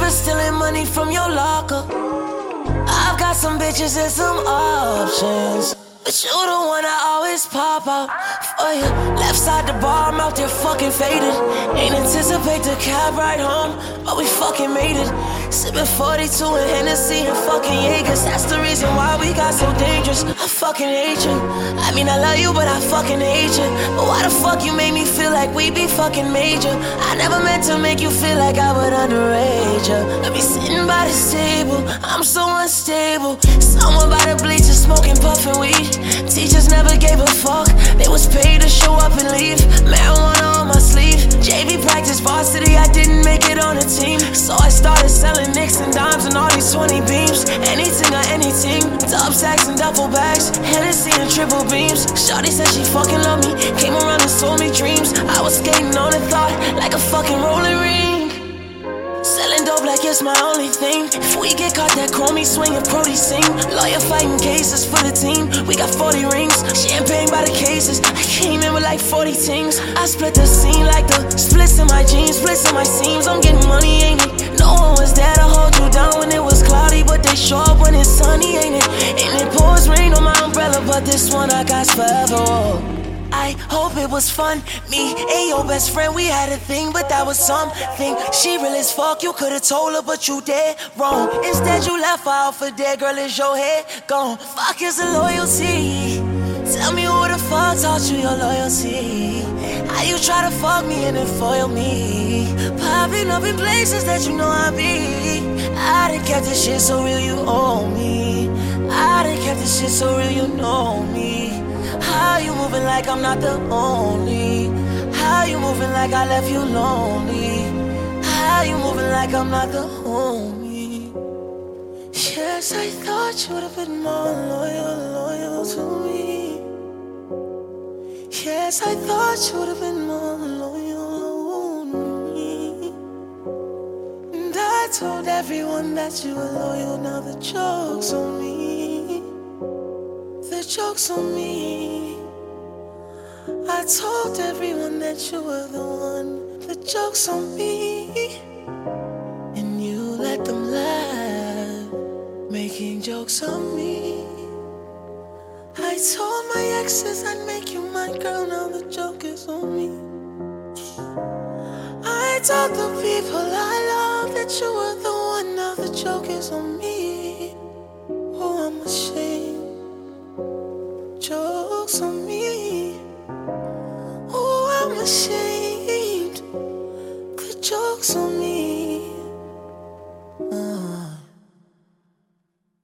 niggas stealing money from your locker. I've got some bitches and some options, but you the one I always pop out for you. Left side the bar, I'm out there fucking faded. Ain't anticipate the cab ride home, but we fucking made it. Sipping 42 and Hennessy and fucking Jaegers. That's the reason why we got so dangerous. I fucking hate you. I mean I love you, but I fucking hate you. But why the fuck you made me feel like we be fucking major? I never meant to make you feel like I would underage you. I be sitting by the table, I'm so unstable. Someone by the bleachers smoking, puffing weed. Teachers never gave a fuck, they was paid to show up and leave. Marijuana on my sleeve. JV practice varsity, I didn't make it on the team. So I started selling nicks and dimes and all these 20 beams. Anything or anything, dub sacks and duffel bags, Hennessy and triple beams. Shawty said she fucking loved me, came around and sold me dreams. I was skating on the thought like a fucking rolling ring. Selling dope like it's my only thing. If we get caught, that chromie swinging, Brody sing. Lawyer fighting cases for the team. We got 40 rings, champagne by the cases. I came in with like 40 things. I split the scene like the splits in my jeans, splits in my seams. I'm getting money, ain't it? No one was there to hold you down when it was cloudy, but they show up when it's sunny, ain't it? And it pours rain on my umbrella, but this one I got forever. I hope it was fun. Me and your best friend, we had a thing, but that was something. She real as fuck, you could've told her, but you dead wrong. Instead you left her out for dead, girl, is your head gone? Fuck is the loyalty? Tell me who the fuck taught you your loyalty? How you try to fuck me and then foil me? Popping up in places that you know I be. I done kept this shit so real, you owe me. I done kept this shit so real, you know me. How you moving like I'm not the only? How you moving like I left you lonely? How you moving like I'm not the homie? Yes, I thought you would've been more loyal to me. Yes, I thought you would've been more loyal to me. And I told everyone that you were loyal. Now the joke's on me. The joke's on me. I told everyone that you were the one. The joke's on me. And you let them laugh, making jokes on me. I told my exes I'd make you my girl. Now the joke is on me. I told the people I love that you were the one. Now the joke is on me. Oh, I'm ashamed. Jokes on me. Oh, I'm ashamed. The joke's on me.